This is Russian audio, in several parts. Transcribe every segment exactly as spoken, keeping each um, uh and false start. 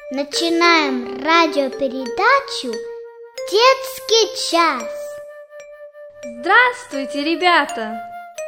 Начинаем радиопередачу «Детский час». Здравствуйте, ребята!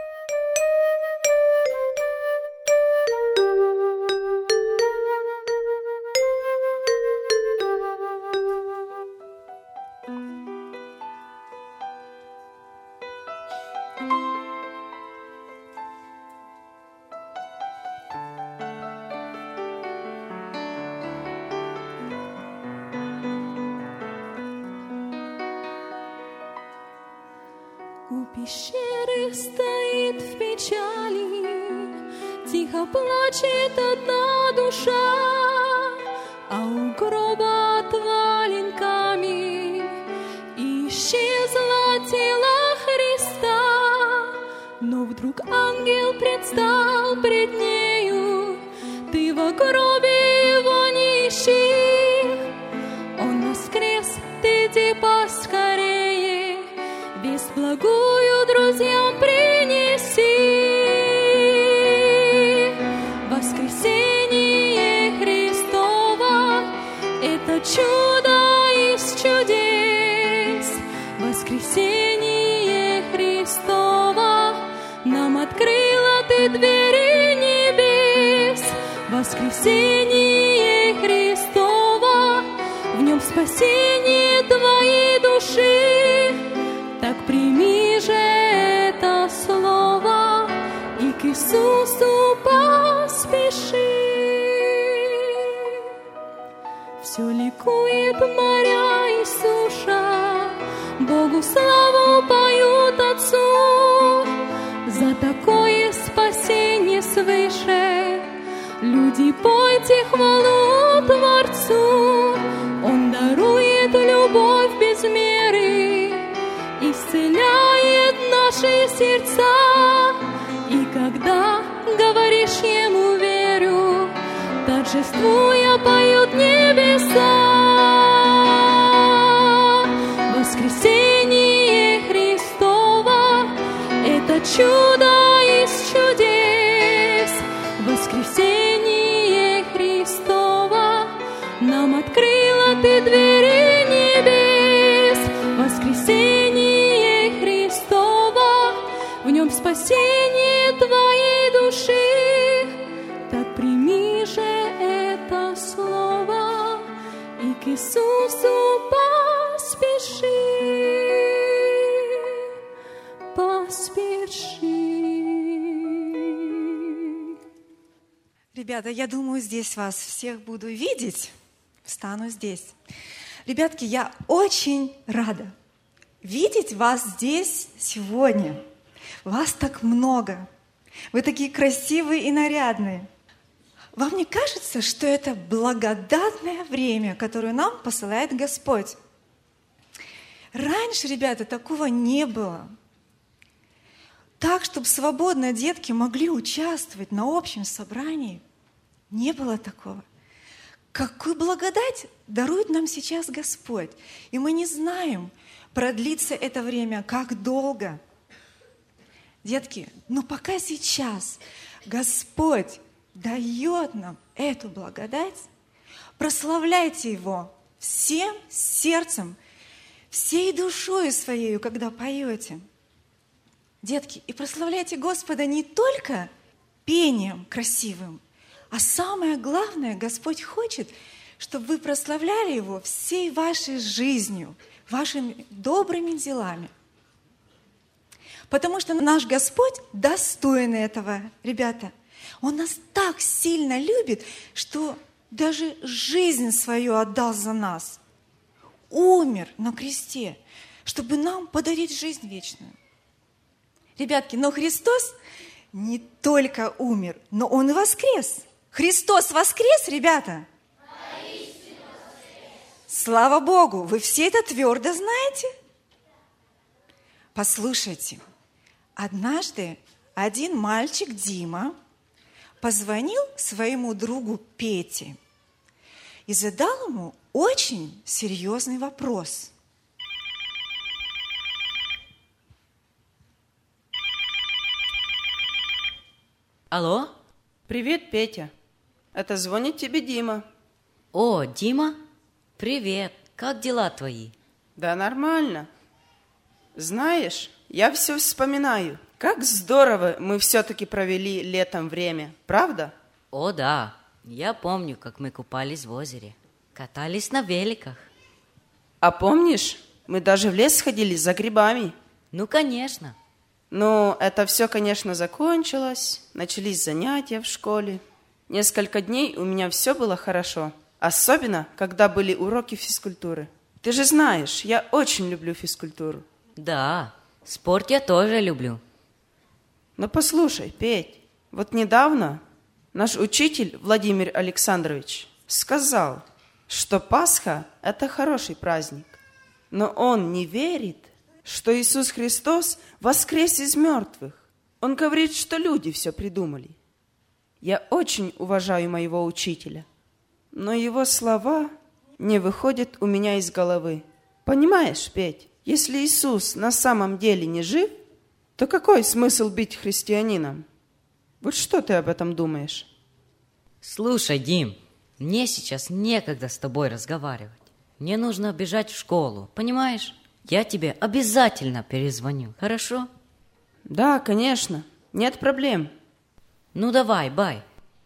У пещеры стоит в печали, тихо плачет одна душа, а у гроба отвален камень, и исчезло тело Христа. Но вдруг ангел предстал пред нею: ты во гробе его не ищи, он воскрес, ты иди поскорее, весть благую друзьям принеси. Воскресение Христово — это чудо из чудес. Воскресение Христово нам открыла ты двери небес. Воскресение Христово, в нем спасение твоей души. Так прими же это слово и к Иисусу поспеши. Все ликует моря и суша, Богу славу поют Отцу. За такое спасение свыше люди, пойте хвалу Творцу. Он дарует любовь без меры, исцеляет наши сердца. И когда говоришь ему верю, торжествуя поют небеса. Воскресение Христово — это чудо из чудес. Воскресение Христово нам открыла ты двери небес. Воскресение Христово, в нем спасение твоей души. Так прими же это слово и к Иисусу поспеши. Поспеши. Ребята, я думаю, здесь вас всех буду видеть. Встану здесь. Ребятки, я очень рада видеть вас здесь сегодня. Вас так много. Вы такие красивые и нарядные. Вам не кажется, что это благодатное время, которое нам посылает Господь? Раньше, ребята, такого не было. Так, чтобы свободно детки могли участвовать на общем собрании, не было такого. Какую благодать дарует нам сейчас Господь? И мы не знаем, продлится это время, как долго. Детки, но пока сейчас Господь дает нам эту благодать, прославляйте Его всем сердцем, всей душою своей, когда поете. Детки, и прославляйте Господа не только пением красивым, а самое главное, Господь хочет, чтобы вы прославляли Его всей вашей жизнью, вашими добрыми делами. Потому что наш Господь достоин этого, ребята. Он нас так сильно любит, что даже жизнь свою отдал за нас. Умер на кресте, чтобы нам подарить жизнь вечную. Ребятки, но Христос не только умер, но Он и воскрес. Христос воскрес, ребята? Слава Богу! Вы все это твердо знаете? Послушайте, однажды один мальчик, Дима, позвонил своему другу Пете и задал ему очень серьезный вопрос. Алло? Привет, Петя. Это звонит тебе Дима. О, Дима, привет, как дела твои? Да нормально. Знаешь, я все вспоминаю, как здорово мы все-таки провели летом время, правда? О, да, я помню, как мы купались в озере, катались на великах. А помнишь, мы даже в лес сходили за грибами? Ну, конечно. Но это все, конечно, закончилось, начались занятия в школе. Несколько дней у меня все было хорошо, особенно, когда были уроки физкультуры. Ты же знаешь, я очень люблю физкультуру. Да, спорт я тоже люблю. Но послушай, Петь, вот недавно наш учитель Владимир Александрович сказал, что Пасха – это хороший праздник, но он не верит, что Иисус Христос воскрес из мертвых. Он говорит, что люди все придумали. Я очень уважаю моего учителя, но его слова не выходят у меня из головы. Понимаешь, Петь, если Иисус на самом деле не жив, то какой смысл быть христианином? Вот что ты об этом думаешь? Слушай, Дим, мне сейчас некогда с тобой разговаривать. Мне нужно бежать в школу, понимаешь? Я тебе обязательно перезвоню, хорошо? Да, конечно, нет проблем. Ну давай, бай.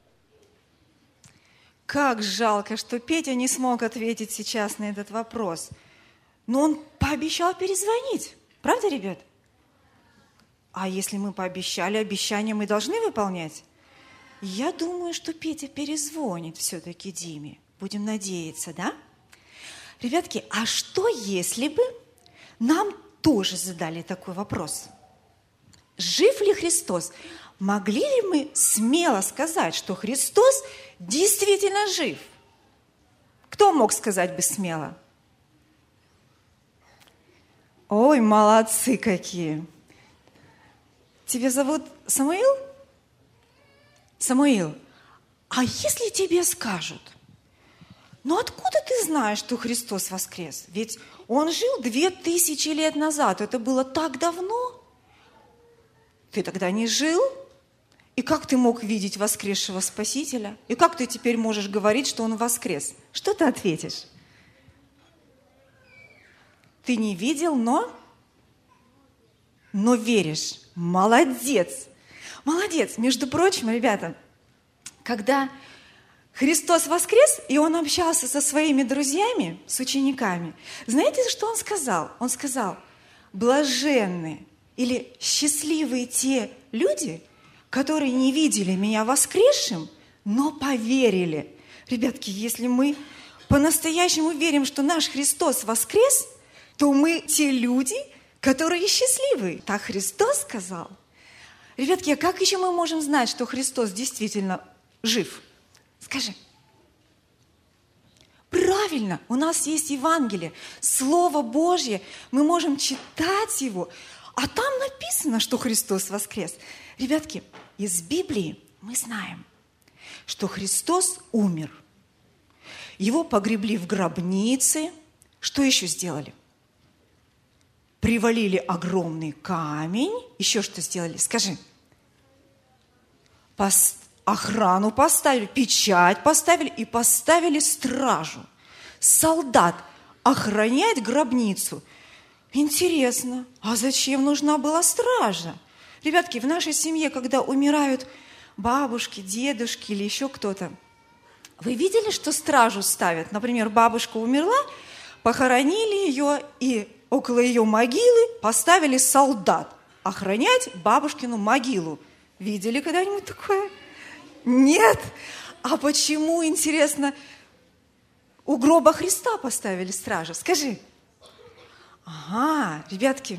Как жалко, что Петя не смог ответить сейчас на этот вопрос. Но он пообещал перезвонить. Правда, ребят? А если мы пообещали, обещания мы должны выполнять? Я думаю, что Петя перезвонит все-таки Диме. Будем надеяться, да? Ребятки, а что если бы нам тоже задали такой вопрос? Жив ли Христос? Могли ли мы смело сказать, что Христос действительно жив? Кто мог сказать бы смело? Ой, молодцы какие! Тебя зовут Самуил? Самуил, а если тебе скажут, ну откуда ты знаешь, что Христос воскрес? Ведь Он жил две тысячи лет назад, это было так давно. Ты тогда не жил? И как ты мог видеть воскресшего Спасителя? И как ты теперь можешь говорить, что Он воскрес? Что ты ответишь? Ты не видел, но... Но веришь. Молодец. Молодец. Между прочим, ребята, когда Христос воскрес, и Он общался со своими друзьями, с учениками, знаете, что Он сказал? Он сказал, блаженны или счастливые те люди, которые не видели меня воскресшим, но поверили. Ребятки, если мы по-настоящему верим, что наш Христос воскрес, то мы те люди, которые счастливы. Так Христос сказал. Ребятки, а как еще мы можем знать, что Христос действительно жив? Скажи. Правильно, у нас есть Евангелие, Слово Божье, мы можем читать его, а там написано, что Христос воскрес. Ребятки, из Библии мы знаем, что Христос умер. Его погребли в гробнице. Что еще сделали? Привалили огромный камень. Еще что сделали? Скажи. Пос... Охрану поставили, печать поставили и поставили стражу. Солдат охранять гробницу. Интересно, а зачем нужна была стража? Ребятки, в нашей семье, когда умирают бабушки, дедушки или еще кто-то, вы видели, что стражу ставят? Например, бабушка умерла, похоронили ее, и около ее могилы поставили солдат охранять бабушкину могилу. Видели когда-нибудь такое? Нет. А почему, интересно, у гроба Христа поставили стражу? Скажи. Ага, ребятки,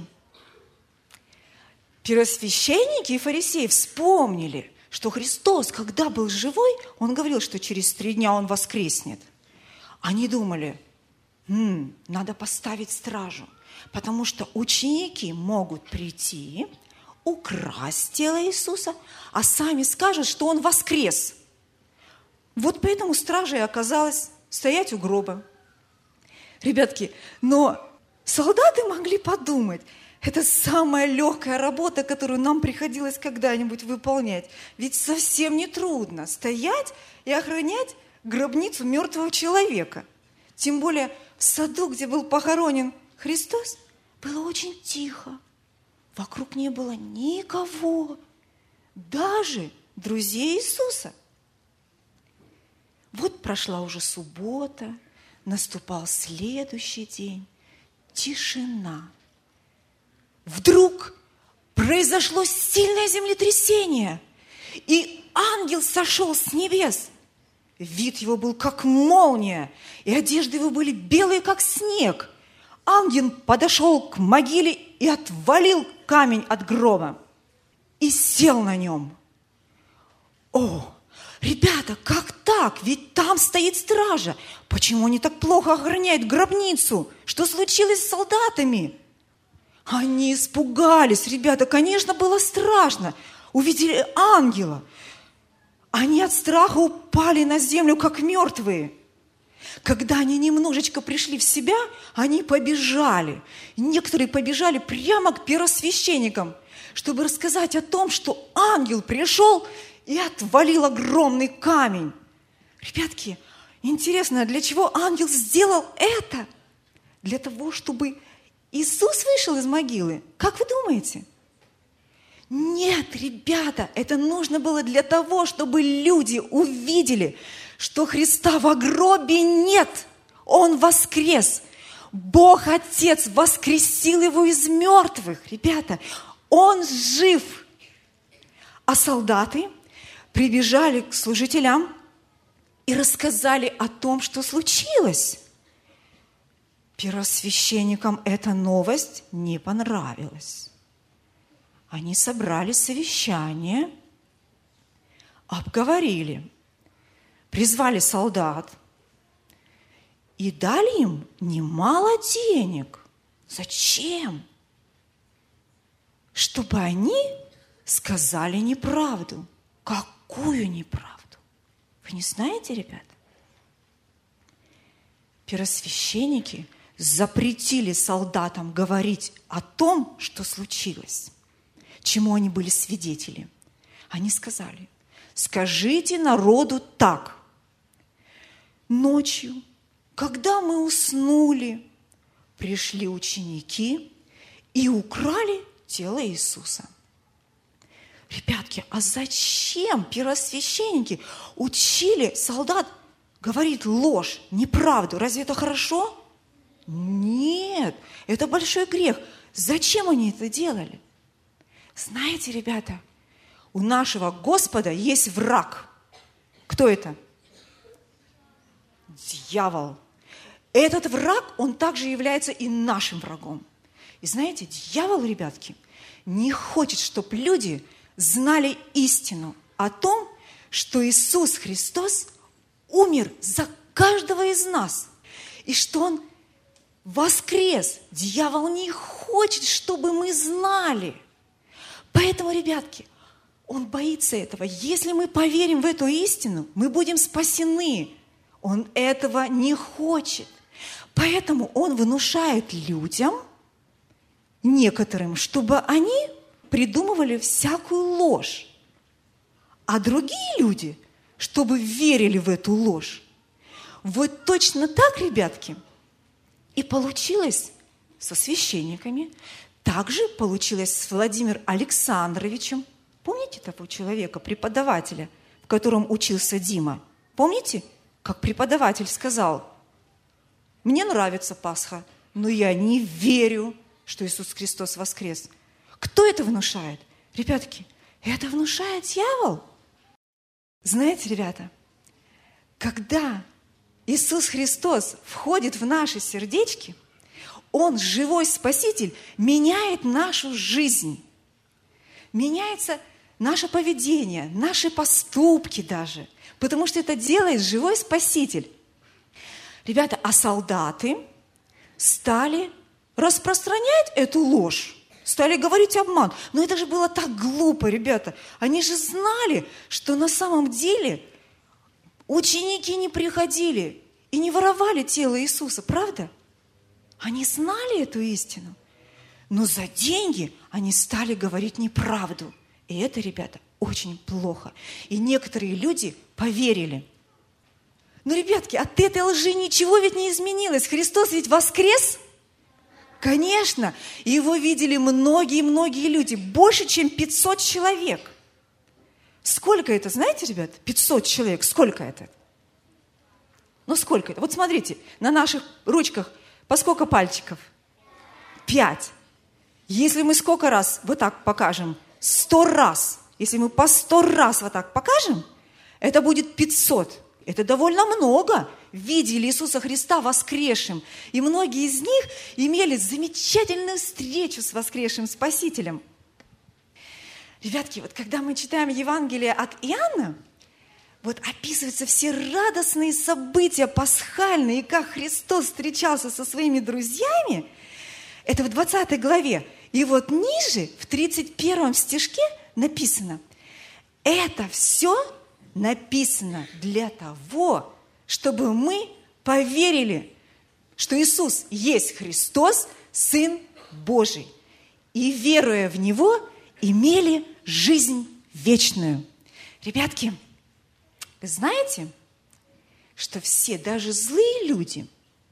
первосвященники и фарисеи вспомнили, что Христос, когда был живой, Он говорил, что через три дня Он воскреснет. Они думали, М, надо поставить стражу, потому что ученики могут прийти, украсть тело Иисуса, а сами скажут, что Он воскрес. Вот поэтому стража и оказалась стоять у гроба. Ребятки, но солдаты могли подумать, это самая легкая работа, которую нам приходилось когда-нибудь выполнять. Ведь совсем не трудно стоять и охранять гробницу мертвого человека. Тем более в саду, где был похоронен Христос, было очень тихо. Вокруг не было никого, даже друзей Иисуса. Вот прошла уже суббота, наступал следующий день. Тишина. Вдруг произошло сильное землетрясение, и ангел сошел с небес. Вид его был как молния, и одежды его были белые, как снег. Ангел подошел к могиле и отвалил камень от гроба и сел на нем. О, ребята, как так? Ведь там стоит стража. Почему они так плохо охраняют гробницу? Что случилось с солдатами? Они испугались, ребята, конечно, было страшно. Увидели ангела. Они от страха упали на землю, как мертвые. Когда они немножечко пришли в себя, они побежали. Некоторые побежали прямо к первосвященникам, чтобы рассказать о том, что ангел пришел и отвалил огромный камень. Ребятки, интересно, для чего ангел сделал это? Для того, чтобы Иисус вышел из могилы. Как вы думаете? Нет, ребята, это нужно было для того, чтобы люди увидели, что Христа в гробе нет. Он воскрес. Бог Отец воскресил его из мертвых. Ребята, он жив. А солдаты прибежали к служителям и рассказали о том, что случилось. Первосвященникам эта новость не понравилась. Они собрали совещание, обговорили, призвали солдат и дали им немало денег. Зачем? Чтобы они сказали неправду. Какую неправду? Вы не знаете, ребята? Первосвященники запретили солдатам говорить о том, что случилось, чему они были свидетели. Они сказали: скажите народу так. Ночью, когда мы уснули, пришли ученики и украли тело Иисуса. Ребятки, а зачем первосвященники учили солдат говорить ложь, неправду? Разве это хорошо? Нет, это большой грех. Зачем они это делали? Знаете, ребята, у нашего Господа есть враг. Кто это? Дьявол. Этот враг, он также является и нашим врагом. И знаете, дьявол, ребятки, не хочет, чтобы люди знали истину о том, что Иисус Христос умер за каждого из нас, и что Он воскрес. Дьявол не хочет, чтобы мы знали. Поэтому, ребятки, он боится этого. Если мы поверим в эту истину, мы будем спасены. Он этого не хочет. Поэтому он внушает людям, некоторым, чтобы они придумывали всякую ложь. А другие люди, чтобы верили в эту ложь. Вот точно так, ребятки, и получилось со священниками. Также получилось с Владимиром Александровичем. Помните того человека, преподавателя, в котором учился Дима? Помните, как преподаватель сказал: мне нравится Пасха, но я не верю, что Иисус Христос воскрес. Кто это внушает? Ребятки, это внушает дьявол. Знаете, ребята, когда Иисус Христос входит в наши сердечки, Он, живой Спаситель, меняет нашу жизнь. Меняется наше поведение, наши поступки даже. Потому что это делает живой Спаситель. Ребята, а солдаты стали распространять эту ложь, стали говорить обман. Но это же было так глупо, ребята. Они же знали, что на самом деле ученики не приходили и не воровали тело Иисуса, правда? Они знали эту истину, но за деньги они стали говорить неправду. И это, ребята, очень плохо. И некоторые люди поверили. Ну, ребятки, от этой лжи ничего ведь не изменилось. Христос ведь воскрес? Конечно. Его видели многие-многие люди. Больше, чем пятьсот человек. Сколько это, знаете, ребят? пятьсот человек. Сколько это? Ну, сколько это? Вот смотрите, на наших ручках по сколько пальчиков? Пять. Если мы сколько раз вот так покажем? Сто раз. Если мы по сто раз вот так покажем, это будет пятьсот. Это довольно много. Видели Иисуса Христа воскресшим. И многие из них имели замечательную встречу с воскресшим Спасителем. Ребятки, вот когда мы читаем Евангелие от Иоанна, вот описываются все радостные события пасхальные, и как Христос встречался со своими друзьями. Это в двадцатой главе. И вот ниже, в тридцать первом стишке написано: это все написано для того, чтобы мы поверили, что Иисус есть Христос, Сын Божий, и, веруя в Него, имели жизнь вечную. Ребятки, вы знаете, что все, даже злые люди,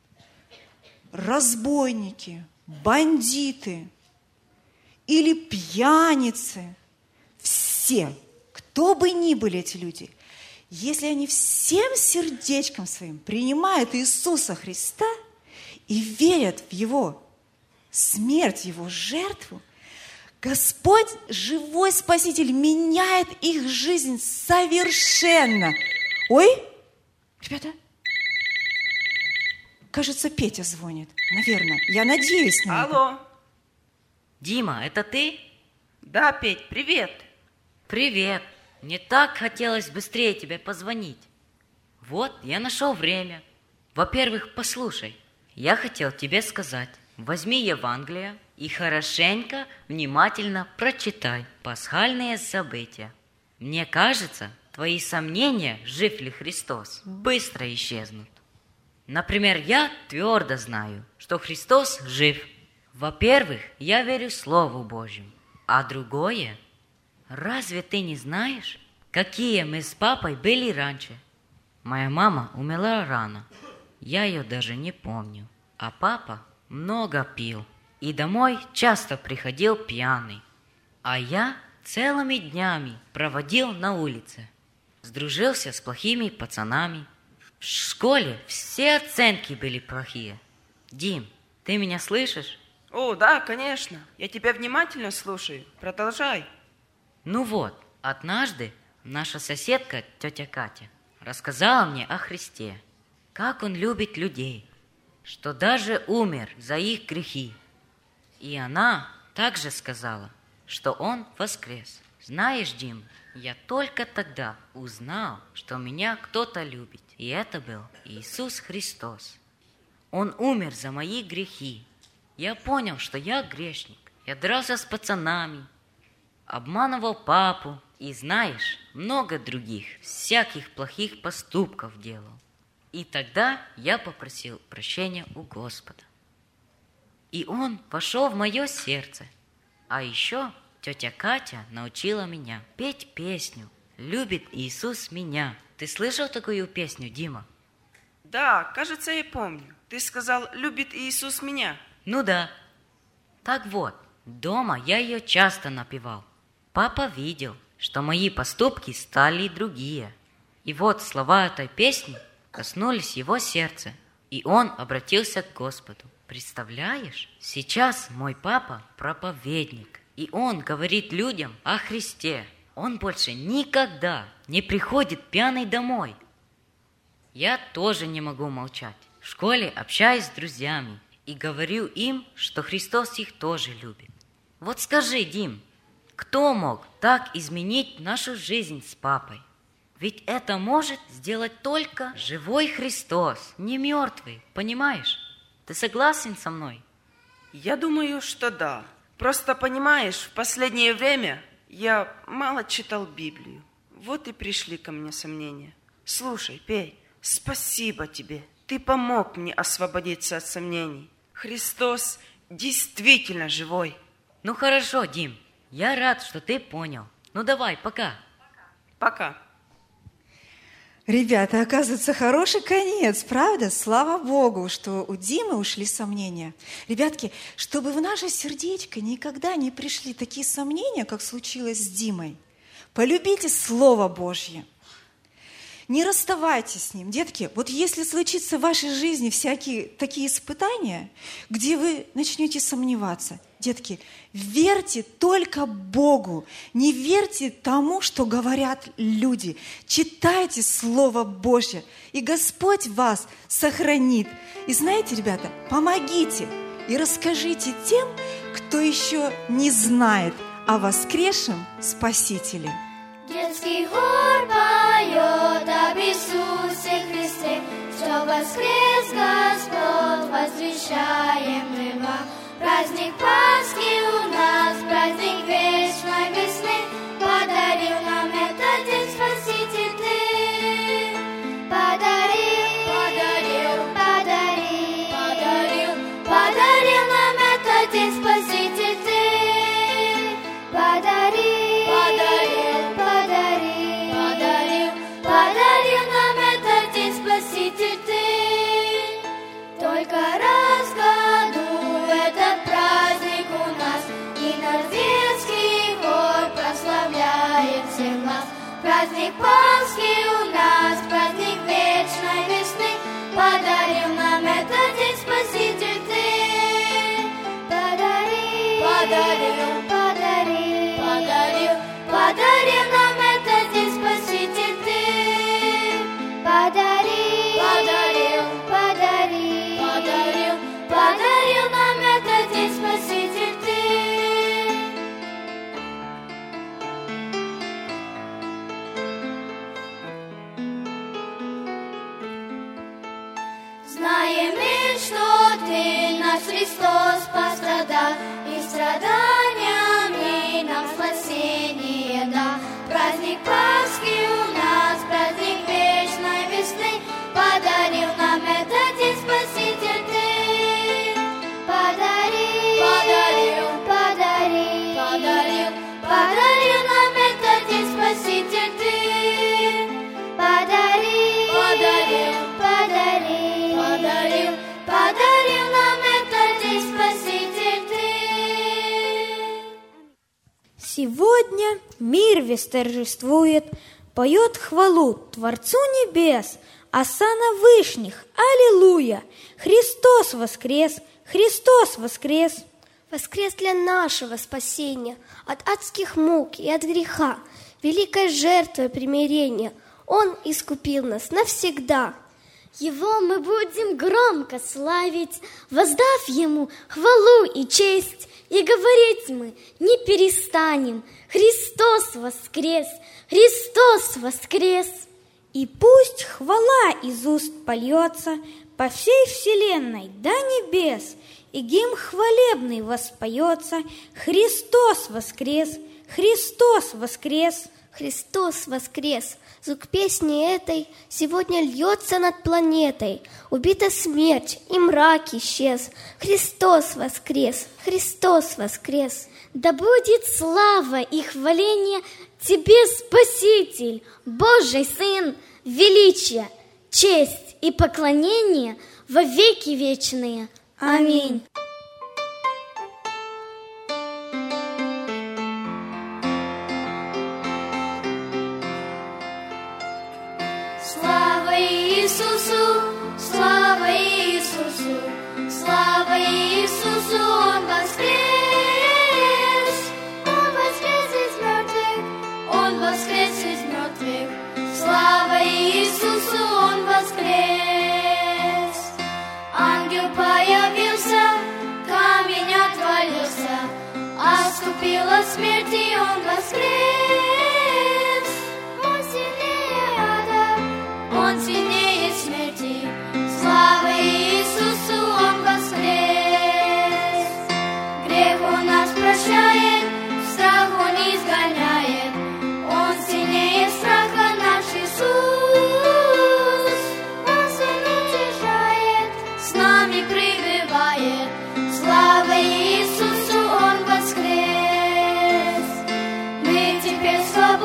разбойники, бандиты или пьяницы, все, кто бы ни были эти люди, если они всем сердечком своим принимают Иисуса Христа и верят в Его смерть, Его жертву, Господь, живой Спаситель, меняет их жизнь совершенно. Ой, ребята, кажется, Петя звонит. Наверное, я надеюсь на это. Алло. Дима, это ты? Да, Петь, привет. Привет. Мне так хотелось быстрее тебе позвонить. Вот, я нашел время. Во-первых, послушай. Я хотел тебе сказать. Возьми Евангелие и хорошенько, внимательно прочитай пасхальные события. Мне кажется, твои сомнения, жив ли Христос, быстро исчезнут. Например, я твердо знаю, что Христос жив. Во-первых, я верю Слову Божьему. А другое, разве ты не знаешь, какие мы с папой были раньше? Моя мама умерла рано, я ее даже не помню. А папа много пил и домой часто приходил пьяный. А я целыми днями проводил на улице. Сдружился с плохими пацанами. В школе все оценки были плохие. Дим, ты меня слышишь? О, да, конечно. Я тебя внимательно слушаю. Продолжай. Ну вот, однажды наша соседка, тетя Катя, рассказала мне о Христе, как Он любит людей, что даже умер за их грехи. И она также сказала, что Он воскрес. Знаешь, Дим, я только тогда узнал, что меня кто-то любит, и это был Иисус Христос. Он умер за мои грехи. Я понял, что я грешник. Я дрался с пацанами, обманывал папу и, знаешь, много других всяких плохих поступков делал. И тогда я попросил прощения у Господа. И Он вошел в мое сердце. А еще тетя Катя научила меня петь песню «Любит Иисус меня». Ты слышал такую песню, Дима? Да, кажется, я помню. Ты сказал, любит Иисус меня. Ну да. Так вот, дома я ее часто напевал. Папа видел, что мои поступки стали другие. И вот слова этой песни коснулись его сердца, и он обратился к Господу. Представляешь, сейчас мой папа проповедник, и он говорит людям о Христе. Он больше никогда не приходит пьяный домой. Я тоже не могу молчать. В школе общаюсь с друзьями и говорю им, что Христос их тоже любит. Вот скажи, Дим, кто мог так изменить нашу жизнь с папой? Ведь это может сделать только живой Христос, не мертвый, понимаешь? Ты согласен со мной? Я думаю, что да. Просто понимаешь, в последнее время я мало читал Библию. Вот и пришли ко мне сомнения. Слушай, Пей, спасибо тебе. Ты помог мне освободиться от сомнений. Христос действительно живой. Ну хорошо, Дим, я рад, что ты понял. Ну давай, пока. Пока. Ребята, оказывается, хороший конец, правда? Слава Богу, что у Димы ушли сомнения. Ребятки, чтобы в наше сердечко никогда не пришли такие сомнения, как случилось с Димой, полюбите Слово Божье. Не расставайтесь с ним. Детки, вот если случится в вашей жизни всякие такие испытания, где вы начнете сомневаться, детки, верьте только Богу, не верьте тому, что говорят люди. Читайте Слово Божье, и Господь вас сохранит. И знаете, ребята, помогите и расскажите тем, кто еще не знает о воскресшем Спасителе. Детский хор поет об Иисусе Христе, что воскрес Господь, возвещаем мы вам. Праздник Пасхи у нас, праздник вечной весны, подарил нам этот день Спаситель Ты. Подарил, подарил, подарил, подарил, подарил нам этот день Спаситель Ты. Подарил, подарил, подарил, подарил, подарил нам этот день Спаситель Ты. Только раз в году этот праздник у нас, и наш детский хор прославляет всех нас. Праздник Пасхи у нас, праздник вечной весны, подарил нам этот день Спаситель Ты. Подарил, подарил, подарил, подарил, подарил нам этот день Спаситель Ты. Подарил, подарил, подарил, подарил, подарил нам этот день Спаситель Ты. Знаем мы, что Ты, наш Христос, пострадал, и страданиями нам спасение дал. Праздник Пасхи у нас, праздник вечной весны, подарил нам этот день Спаситель Ты. Подарил, подарил, подарил, подарил, подарил нам этот день Спаситель Ты. Подарил, подарил, подарил, подарил, подарил нам этот день Спаситель Ты. Сегодня мир весь торжествует, поет хвалу Творцу небес, осанна вышних, аллилуйя! Христос воскрес, Христос воскрес! Воскрес для нашего спасения от адских мук и от греха, великой жертвой примирения. Он искупил нас навсегда. Его мы будем громко славить, воздав Ему хвалу и честь. И говорить мы не перестанем: Христос воскрес, Христос воскрес. И пусть хвала из уст польется по всей вселенной до небес, и гимн хвалебный воспоется: Христос воскрес, Христос воскрес. Христос воскрес. Звук песни этой сегодня льется над планетой. Убита смерть, и мрак исчез. Христос воскрес, Христос воскрес. Да будет слава и хваление Тебе, Спаситель, Божий Сын, величие, честь и поклонение во веки вечные. Аминь. Слава Иисусу, слава Иисусу, слава Иисусу, Он воскрес! Он воскрес из мертвых, Он воскрес из мертвых, слава Иисусу, Он воскрес! Ангел появился, камень отвалился, отступила смерть, и Он воскрес! Он сильнее ада, Он сильнее смерти, слава Иисусу, Он воскрес! Грех Он нас прощает, страх Он изгоняет, Он сильнее страха наш Иисус. Он с нами утешает, с нами пребывает, слава Иисусу, Он воскрес! Мы теперь свободны.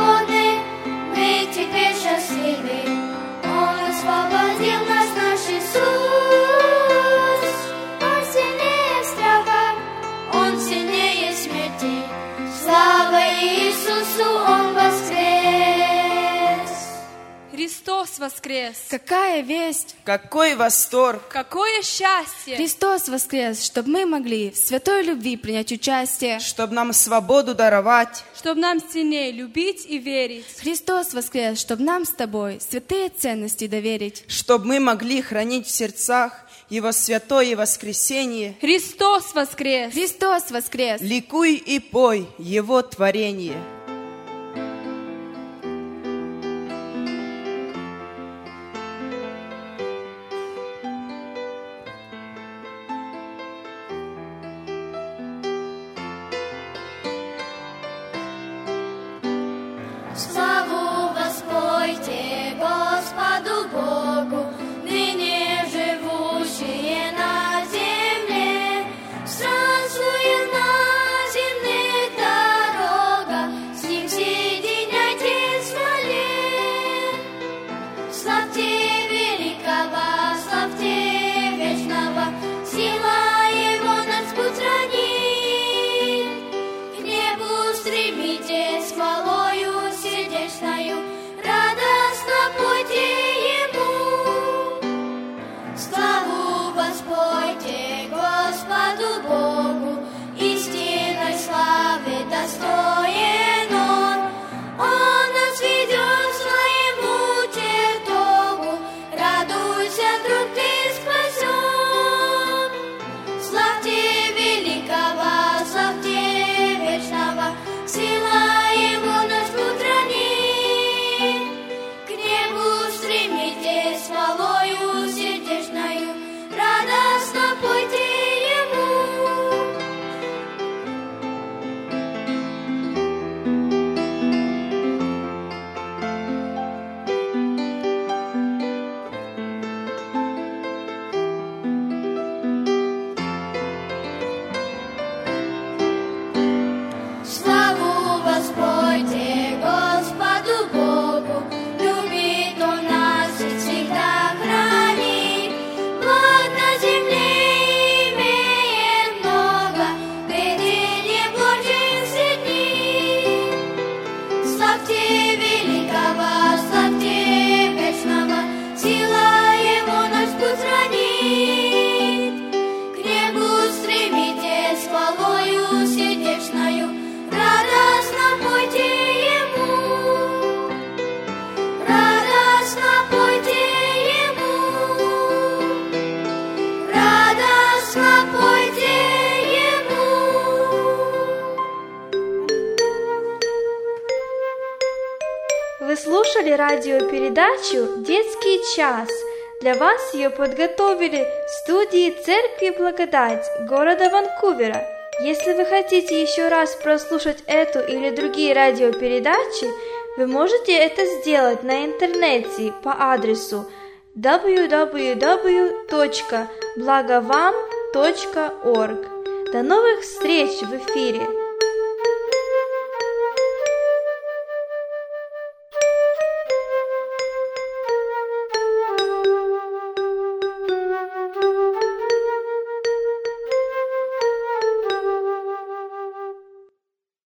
Христос воскрес! Какая весть! Какой восторг! Какое счастье! Христос воскрес, чтобы мы могли в святой любви принять участие. Чтоб нам свободу даровать. Чтобы нам сильнее любить и верить. Христос воскрес, чтобы нам с тобой святые ценности доверить. Чтоб мы могли хранить в сердцах Его святое воскресение. Христос воскрес! Христос воскрес! Ликуй и пой Его творение. Славу воспойте Господу Богу, ныне живущие на земле, странствуя на земных дорогах, с Ним соединяйтесь в хвале. Славьте великого, славьте вечного, сила Его нас путь хранит. К небу стремитесь хвалою сердечною, радостно пойте Ему. Славу воспойте Господу Богу, истинной славы достоин Он. Он нас ведет в своему чертогу, радуйся, друг, ты спасен. Славьте великого, славьте вечного, сила Его нас путь хранит. К небу стремитесь хвалою сердечною, радостно пойте Ему. Славу воспойте Господу Богу, любит Он нас и всегда хранит. Благ на земле имеет много, ведение блаженстве дни. Славьте великого, славьте вечного, сила Его нас путь хранит. К небу стремитесь хвалою сердечною, радостно пойте Ему. Радостно пойте Ему. Радостно пойте Ему. Вы слушали радиопередачу «Детский час». Для вас ее подготовили в студии Церкви Благодать города Ванкувера. Если вы хотите еще раз прослушать эту или другие радиопередачи, вы можете это сделать на интернете по адресу дабл ю дабл ю дабл ю точка благовам точка орг. До новых встреч в эфире!